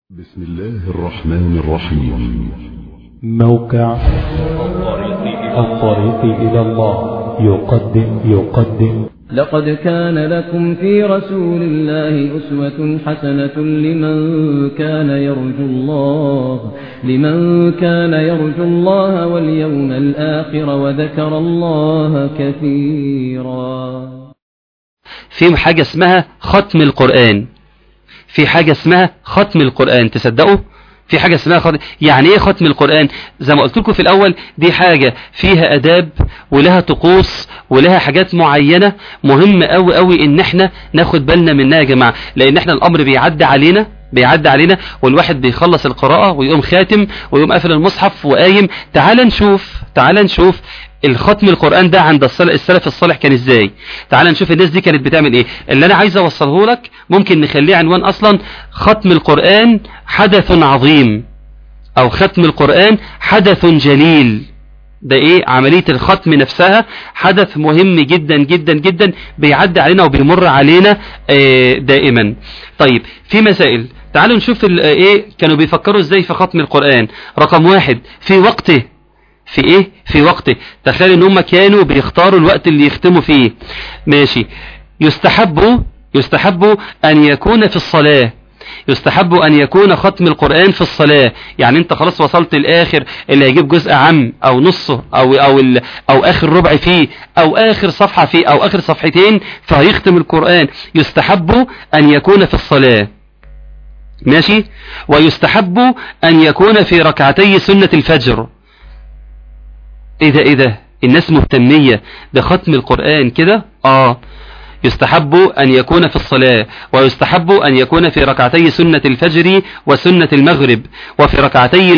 بسم الله الرحمن الرحيم. موقع الطريق إلى الله يقدم لقد كان لكم في رسول الله أسوة حسنة لمن كان يرجو الله واليوم الآخر وذكر الله كثيرا. في حاجة اسمها ختم القرآن، في حاجة اسمها ختم القرآن، تصدقوا؟ في حاجة اسمها ختم. يعني ايه ختم القرآن؟ زي ما قلت لكم في الأول، دي حاجة فيها أداب ولها طقوس ولها حاجات معينة مهم قوي قوي ان احنا ناخد بالنا منها يا جماعة، لان احنا الأمر بيعدي علينا والواحد بيخلص القراءة ويقوم خاتم ويقوم قافل المصحف وقايم. تعال نشوف الختم القرآن ده عند السلف الصالح كان ازاي. تعال نشوف الناس دي كانت بتعمل ايه. اللي انا عايز اوصله لك ممكن نخليه عنوان اصلا: ختم القرآن حدث عظيم، او ختم القرآن حدث جليل. ده ايه؟ عملية الختم نفسها حدث مهم جدا جدا جدا بيعدي علينا وبيمر علينا دائما. طيب، في مسائل. تعالوا نشوف ايه كانوا بيفكروا ازاي في ختم القرآن. رقم واحد، في وقته. في وقته. تخيل ان هم كانوا بيختاروا الوقت اللي يختموا فيه. ماشي. يستحب ان يكون في الصلاة. يستحب ان يكون ختم القرآن في الصلاة. يعني انت خلاص وصلت الاخر، اللي هيجيب جزء عام او نصه او اخر ربع فيه او اخر صفحة فيه او اخر صفحتين، فهيختم القرآن. يستحب ان يكون في الصلاة. ماشي. ويستحب ان يكون في ركعتي سنة الفجر. ايه ده الناس مهتمية بختم القرآن كده. يستحب أن يكون في الصلاة، ويستحب أن يكون في ركعتي سنة الفجر وسنة المغرب، وفي ركعتي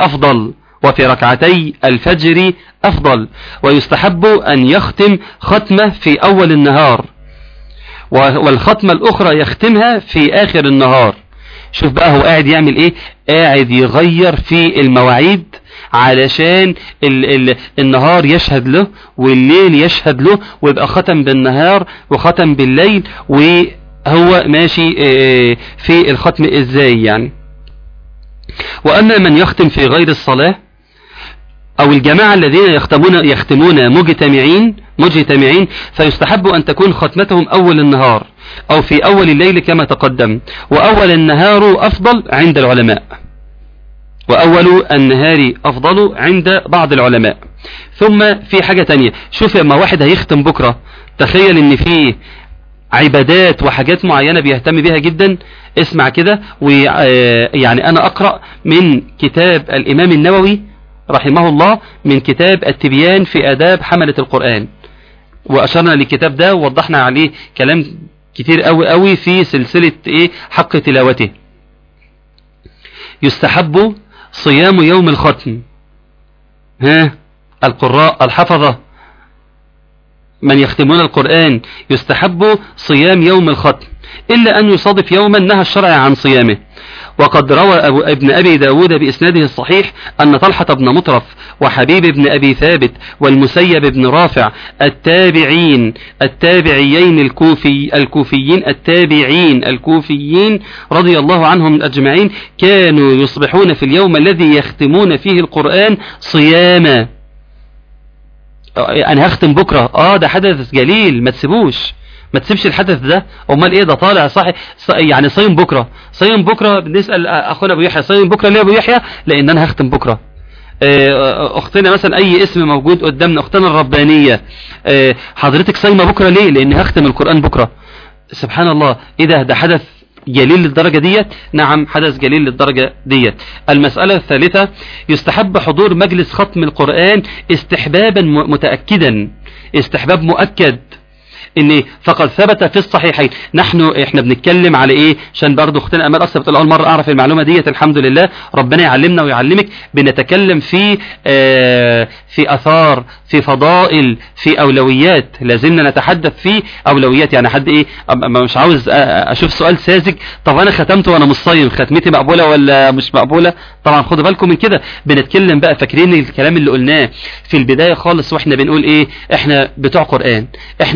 الفجر أفضل. ويستحب أن يختم ختمة في أول النهار، والختمة الأخرى يختمها في آخر النهار. شوف بقى هو قاعد يعمل ايه. قاعد يغير في المواعيد علشان النهار يشهد له والليل يشهد له، ويبقى ختم بالنهار وختم بالليل، وهو ماشي في الختم ازاي يعني. واما من يختم في غير الصلاة او الجماعة الذين يختمون مجتمعين، فيستحب ان تكون ختمتهم اول النهار او في اول الليل كما تقدم. واول النهار افضل عند العلماء، وأول النهار أفضل عند بعض العلماء. ثم في حاجة تانية. شوف لما واحد هيختم بكرة، تخيل ان فيه عبادات وحاجات معينة بيهتم بيها جدا. اسمع كده. ويعني أنا أقرأ من كتاب الإمام النووي رحمه الله، من كتاب التبيان في آداب حملة القرآن، وأشرنا للكتاب ده ووضحنا عليه كلام كتير قوي في سلسلة حق تلاوته. يستحب صيام يوم الختم. القراء الحفظة من يختمون القرآن يستحب صيام يوم الختم، إلا أن يصادف يوما نهى الشرع عن صيامه. وقد روى ابن أبي داود بإسناده الصحيح أن طلحة بن مطرف وحبيب بن أبي ثابت والمسيب بن رافع التابعيين الكوفيين رضي الله عنهم أجمعين كانوا يصبحون في اليوم الذي يختمون فيه القرآن صياما. أنا هختم بكرة. ده حدث جليل، ما تسيبش الحدث ده. امال ايه ده؟ طالع صاحي يعني صايم بكره. بنسال اخونا ابو يحيى صايم بكره ليه ابو يحيى؟ لان انا هختم بكره. اختنا مثلا اي اسم موجود قدامنا، اختنا الربانيه، حضرتك صايمه بكره ليه؟ لان هختم القران بكره. سبحان الله. ايه ده حدث جليل للدرجة ديت؟ نعم، حدث جليل للدرجة ديت. المسألة الثالثة، يستحب حضور مجلس ختم القرآن استحبابا متأكدا، استحباب مؤكد، ان فقد ثبت في الصحيحين. احنا بنتكلم على ايه؟ عشان برضو اختنا امال اصلا بتقول اول مره اعرف المعلومه ديت. الحمد لله، ربنا يعلمنا ويعلمك. بنتكلم في اثار، في فضائل، في اولويات. لازلنا نتحدث في اولويات. يعني حد مش عاوز اشوف سؤال ساذج: طب انا ختمت وانا مش صايم، ختمتي مقبوله ولا مش مقبوله؟ طبعا خدوا بالكم من كده. بنتكلم بقى، فاكرين الكلام اللي قلناه في البدايه خالص واحنا بنقول ايه؟ احنا بتوع قرآن، احنا بنحب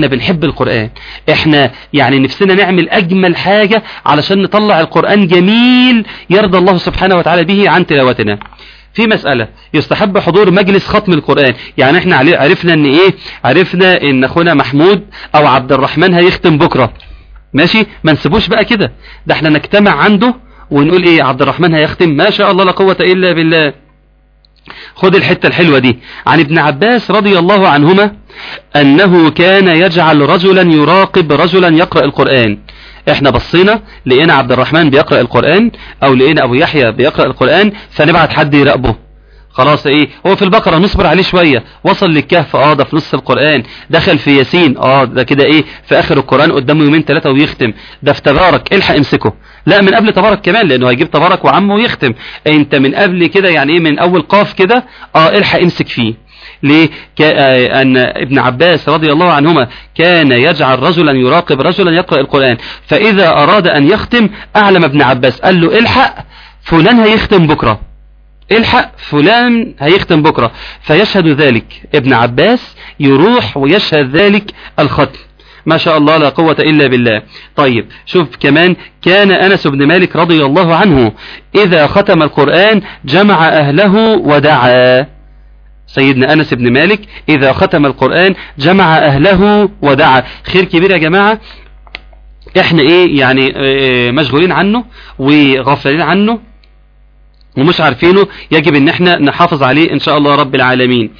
القرآن. احنا يعني نفسنا نعمل اجمل حاجة علشان نطلع القرآن جميل يرضى الله سبحانه وتعالى به عن تلاوتنا. في مسألة يستحب حضور مجلس ختم القرآن. يعني احنا عرفنا ان ايه، عرفنا ان اخونا محمود او عبد الرحمن هيختم بكرة، ماشي، ما نسيبوش بقى كده، ده احنا نجتمع عنده ونقول ايه، عبد الرحمن هيختم، ما شاء الله لا قوة الا بالله. خد الحتة الحلوة دي. عن ابن عباس رضي الله عنهما انه كان يجعل رجلا يراقب رجلا يقرأ القرآن. احنا بصينا لقينا عبد الرحمن بيقرأ القرآن او لقينا ابو يحيى بيقرأ القرآن، فنبعت حد يراقبه. خلاص ايه، هو في البقرة نصبر عليه شوية، وصل للكهف ده في نص القرآن، دخل في ياسين ده كده ايه في اخر القرآن، قدامه يومين 3 ويختم، ده في تبارك الحق امسكه، لا من قبل تبارك كمان لانه هيجيب تبارك وعمه ويختم، انت من قبل كده يعني ايه من اول قاف كده الحق امسك فيه. ليه؟ أن ابن عباس رضي الله عنهما كان يجعل رجلا يراقب رجلا يقرأ القرآن، فإذا أراد أن يختم أعلم ابن عباس قال له الحق فلان هيختم بكرة، الحق فلان هيختم بكرة، فيشهد ذلك ابن عباس، يروح ويشهد ذلك الختم. ما شاء الله لا قوة إلا بالله. طيب شوف كمان، كان أنس بن مالك رضي الله عنه إذا ختم القرآن جمع أهله ودعا. سيدنا أنس بن مالك إذا ختم القرآن جمع أهله ودعا. خير كبير يا جماعة، احنا ايه يعني مشغولين عنه وغفلين عنه ومش عارفينه، يجب ان احنا نحافظ عليه ان شاء الله رب العالمين.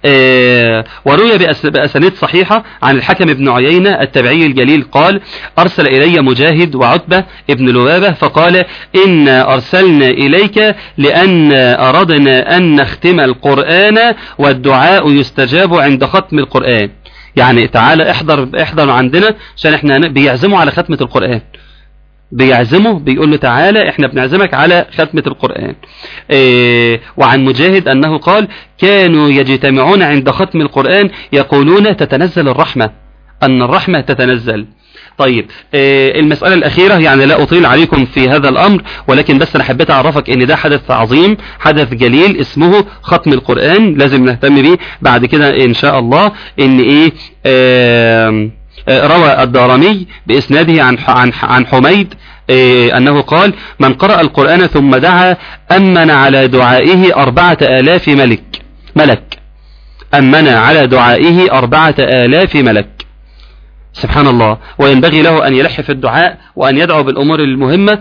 وروي بأسانيد صحيحة عن الحكم بن عيينة التابعي الجليل قال: ارسل الي مجاهد وعتبة ابن لبابة فقال: إن ارسلنا اليك لان اردنا ان نختم القرآن والدعاء يستجاب عند ختم القرآن. يعني تعالى احضر عندنا عشان احنا بيعزموا على ختمة القرآن، بيعزمه بيقول له تعالى احنا بنعزمك على ختمة القرآن. وعن مجاهد انه قال: كانوا يجتمعون عند ختم القرآن يقولون تتنزل الرحمة، ان الرحمة تتنزل. طيب المسألة الأخيرة، يعني لا أطيل عليكم في هذا الأمر، ولكن بس أنا حبيت أعرفك إن ده حدث عظيم، حدث جليل اسمه ختم القرآن، لازم نهتم به بعد كده إن شاء الله. إن إيه روى الدارمي بإسناده عن حميد أنه قال: من قرأ القرآن ثم دعا أمن على دعائه 4000 ملك، أمن على دعائه 4000 ملك. سبحان الله. وينبغي له أن يلح في الدعاء وأن يدعو بالأمور المهمة.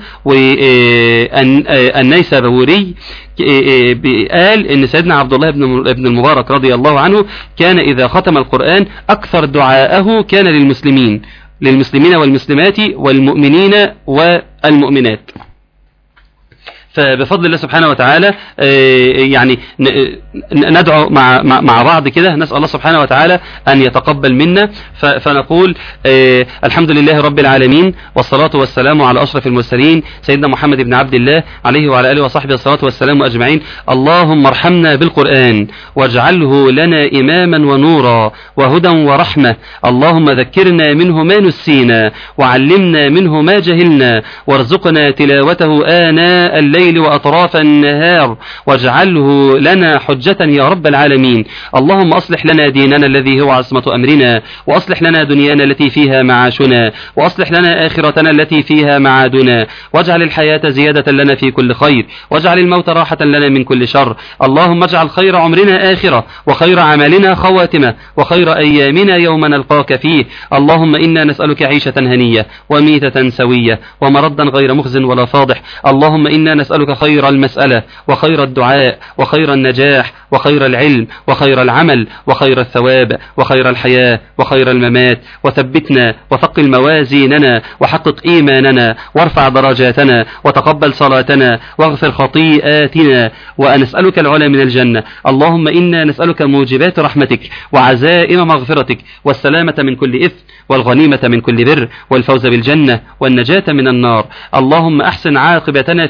والنيسابوري قال إن سيدنا عبد الله بن المبارك رضي الله عنه كان إذا ختم القرآن أكثر دعاءه كان للمسلمين والمسلمات والمؤمنين والمؤمنات. فبفضل الله سبحانه وتعالى يعني ندعو مع بعض كده، نسأل الله سبحانه وتعالى أن يتقبل منا. فنقول الحمد لله رب العالمين، والصلاة والسلام على أشرف المرسلين سيدنا محمد بن عبد الله عليه وعلى آله وصحبه الصلاة والسلام أجمعين. اللهم ارحمنا بالقرآن واجعله لنا إماما ونورا وهدى ورحمة. اللهم ذكرنا منه ما نسينا وعلمنا منه ما جهلنا، وارزقنا تلاوته آناء الليل وأطراف النهار، واجعله لنا حجة يا رب العالمين. اللهم أصلح لنا ديننا الذي هو عصمة أمرنا، وأصلح لنا دنيانا التي فيها معاشنا، وأصلح لنا آخرتنا التي فيها معادنا، واجعل الحياة زيادة لنا في كل خير، واجعل الموت راحة لنا من كل شر. اللهم اجعل خير عمرنا آخرة، وخير عملنا خواتمة، وخير أيامنا يوم نلقاك فيه. اللهم إنا نسألك عيشة هنية وميتة سوية ومردا غير مخز ولا فاضح. اللهم إنا نسألك خير المسألة وخير الدعاء وخير النجاح وخير العلم وخير العمل وخير الثواب وخير الحياة وخير الممات. وثبتنا وثقل موازيننا وحقق إيماننا وارفع درجاتنا وتقبل صلاتنا واغفر خطيئاتنا، ونسألك العلا من الجنة. اللهم إنا نسألك موجبات رحمتك وعزائم مغفرتك والسلامة من كل إثم والغنيمة من كل بر والفوز بالجنة والنجاة من النار. اللهم أحسن عاقبتنا في الأمور كلها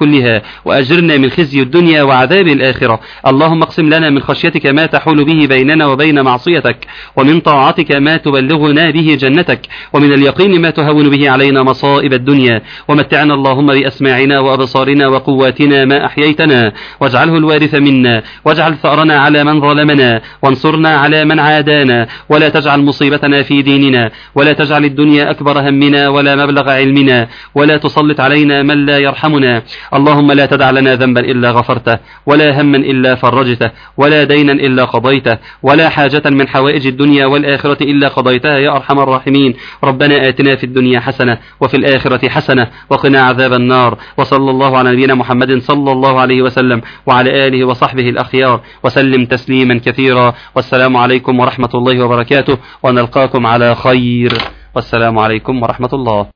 كلها، وأجرنا من خزي الدنيا وعذاب الآخرة. اللهم اقسم لنا من خشيتك ما تحول به بيننا وبين معصيتك، ومن طاعتك ما تبلغنا به جنتك، ومن اليقين ما تهون به علينا مصائب الدنيا. ومتعنا اللهم بأسماعنا وأبصارنا وقواتنا ما أحييتنا، واجعله الوارث منا، واجعل ثأرنا على من ظلمنا، وانصرنا على من عادانا، ولا تجعل مصيبتنا في ديننا، ولا تجعل الدنيا أكبر همنا ولا مبلغ علمنا، ولا تسلط علينا من لا يرحمنا. اللهم لا تدع لنا ذنبا إلا غفرته، ولا هما إلا فرجته، ولا دينا إلا قضيته، ولا حاجة من حوائج الدنيا والآخرة إلا قضيتها يا أرحم الراحمين. ربنا آتنا في الدنيا حسنة وفي الآخرة حسنة وقنا عذاب النار. وصلى الله على نبينا محمد صلى الله عليه وسلم وعلى آله وصحبه الأخيار وسلم تسليما كثيرا. والسلام عليكم ورحمة الله وبركاته، ونلقاكم على خير، والسلام عليكم ورحمة الله.